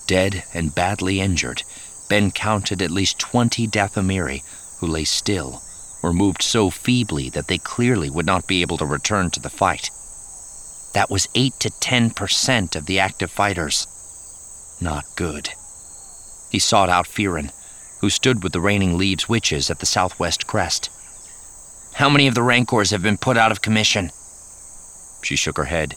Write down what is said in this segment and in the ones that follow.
Dead and badly injured, Ben counted at least 20 Dathomiri who lay still or moved so feebly that they clearly would not be able to return to the fight. That was 8 to 10% of the active fighters. Not good. He sought out Firen, who stood with the Raining Leaves witches at the southwest crest. "How many of the Rancors have been put out of commission?" She shook her head.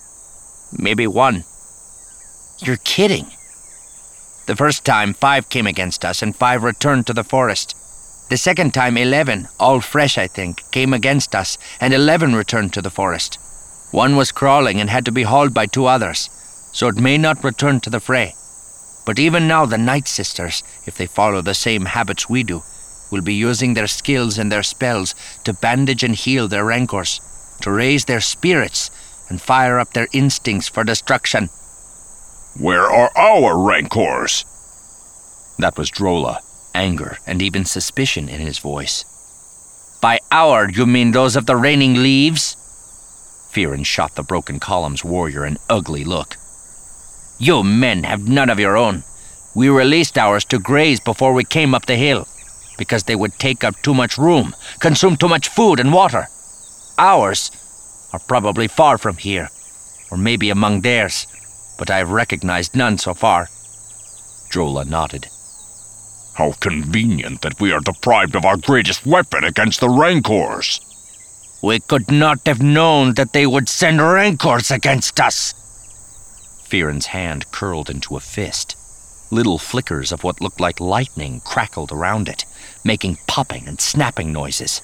"Maybe 1. "You're kidding." "The first time, 5 came against us and 5 returned to the forest. The second time, 11, all fresh I think, came against us and 11 returned to the forest. 1 was crawling and had to be hauled by 2 others, so it may not return to the fray. But even now the Night Sisters, if they follow the same habits we do, will be using their skills and their spells to bandage and heal their Rancors, to raise their spirits and fire up their instincts for destruction." "Where are our Rancors?" That was Drolla, anger and even suspicion in his voice. "By our, you mean those of the Raining Leaves?" Firen shot the Broken Columns warrior an ugly look. "You men have none of your own. We released ours to graze before we came up the hill, because they would take up too much room, consume too much food and water. Ours are probably far from here, or maybe among theirs, but I have recognized none so far." Drolla nodded. "How convenient that we are deprived of our greatest weapon against the Rancors." "We could not have known that they would send Rancors against us." Firen's hand curled into a fist. Little flickers of what looked like lightning crackled around it, making popping and snapping noises.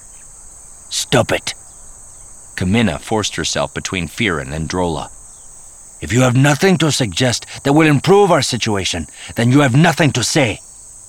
"Stop it!" Camina forced herself between Firen and Drolla. "If you have nothing to suggest that will improve our situation, then you have nothing to say."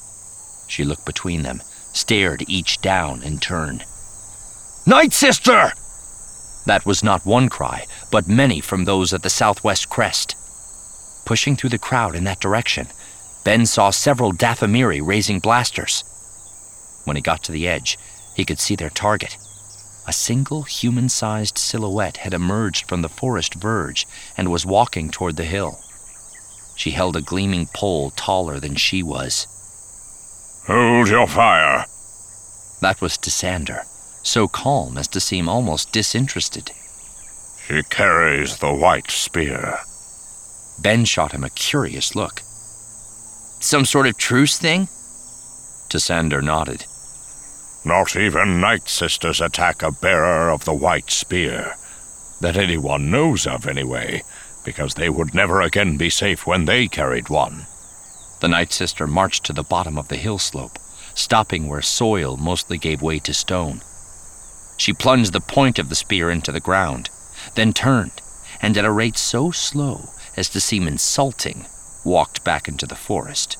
She looked between them, stared each down in turn. "Night Sister!" That was not one cry, but many from those at the southwest crest. Pushing through the crowd in that direction, Ben saw several Dathomiri raising blasters. When he got to the edge, he could see their target. A single human-sized silhouette had emerged from the forest verge and was walking toward the hill. She held a gleaming pole taller than she was. "Hold your fire." That was Tissander, so calm as to seem almost disinterested. "She carries the white spear." Ben shot him a curious look. "Some sort of truce thing?" Tissander nodded. "Not even Night Sisters attack a bearer of the white spear. That anyone knows of, anyway, because they would never again be safe when they carried one." The Night Sister marched to the bottom of the hill slope, stopping where soil mostly gave way to stone. She plunged the point of the spear into the ground, then turned, and at a rate so slow as to seem insulting, walked back into the forest.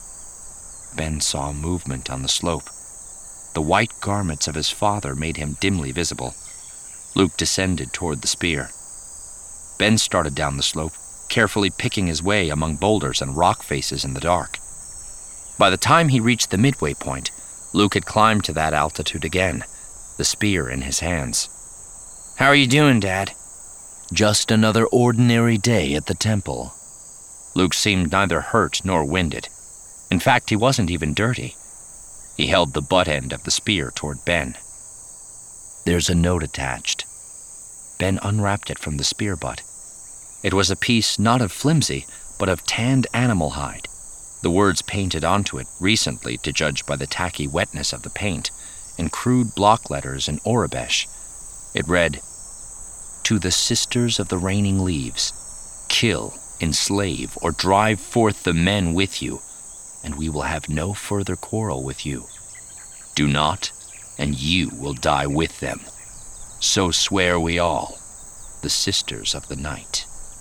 Ben saw movement on the slope. The white garments of his father made him dimly visible. Luke descended toward the spear. Ben started down the slope, carefully picking his way among boulders and rock faces in the dark. By the time he reached the midway point, Luke had climbed to that altitude again, the spear in his hands. "How are you doing, Dad?" "Just another ordinary day at the temple." Luke seemed neither hurt nor winded. In fact, he wasn't even dirty. He held the butt end of the spear toward Ben. "There's a note attached." Ben unwrapped it from the spear butt. It was a piece not of flimsy, but of tanned animal hide, the words painted onto it recently to judge by the tacky wetness of the paint, in crude block letters in Aurebesh. It read, "To the Sisters of the Raining Leaves, kill, enslave, or drive forth the men with you, and we will have no further quarrel with you. Do not, and you will die with them. So swear we all, the Sisters of the Night."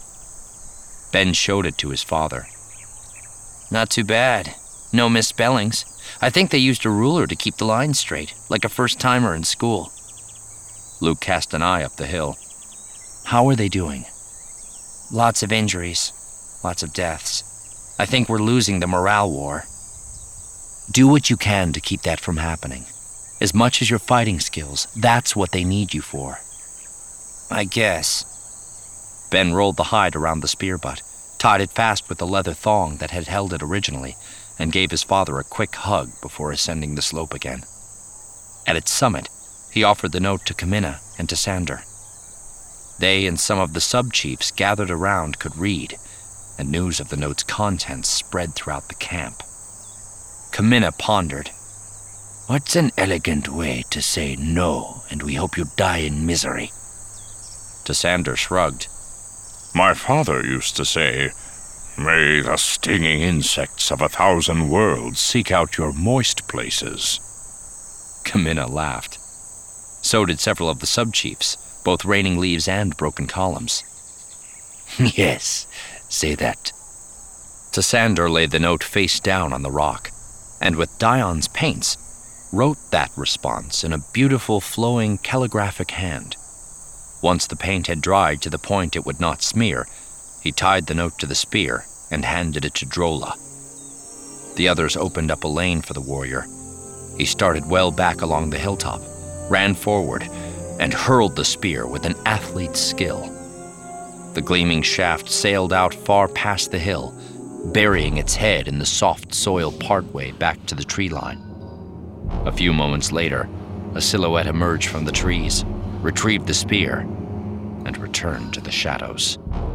Ben showed it to his father. "Not too bad. No misspellings. I think they used a ruler to keep the lines straight, like a first-timer in school." Luke cast an eye up the hill. "How are they doing?" "Lots of injuries. Lots of deaths. I think we're losing the morale war." "Do what you can to keep that from happening. As much as your fighting skills, that's what they need you for." "I guess." Ben rolled the hide around the spear butt, tied it fast with the leather thong that had held it originally, and gave his father a quick hug before ascending the slope again. At its summit, he offered the note to Kamina and to Sander. They and some of the sub-chiefs gathered around could read, and news of the note's contents spread throughout the camp. Kamina pondered. "What's an elegant way to say no, and we hope you die in misery?" Sander shrugged. My father used to say, "May the stinging insects of 1,000 worlds seek out your moist places." Kamina laughed. So did several of the sub-chiefs, both Raining Leaves and Broken Columns. "Yes, say that." Sander laid the note face down on the rock, and with Dion's paints, wrote that response in a beautiful flowing calligraphic hand. Once the paint had dried to the point it would not smear, he tied the note to the spear and handed it to Drolla. The others opened up a lane for the warrior. He started well back along the hilltop, ran forward, and hurled the spear with an athlete's skill. The gleaming shaft sailed out far past the hill, burying its head in the soft soil partway back to the tree line. A few moments later, a silhouette emerged from the trees, retrieved the spear, and returned to the shadows.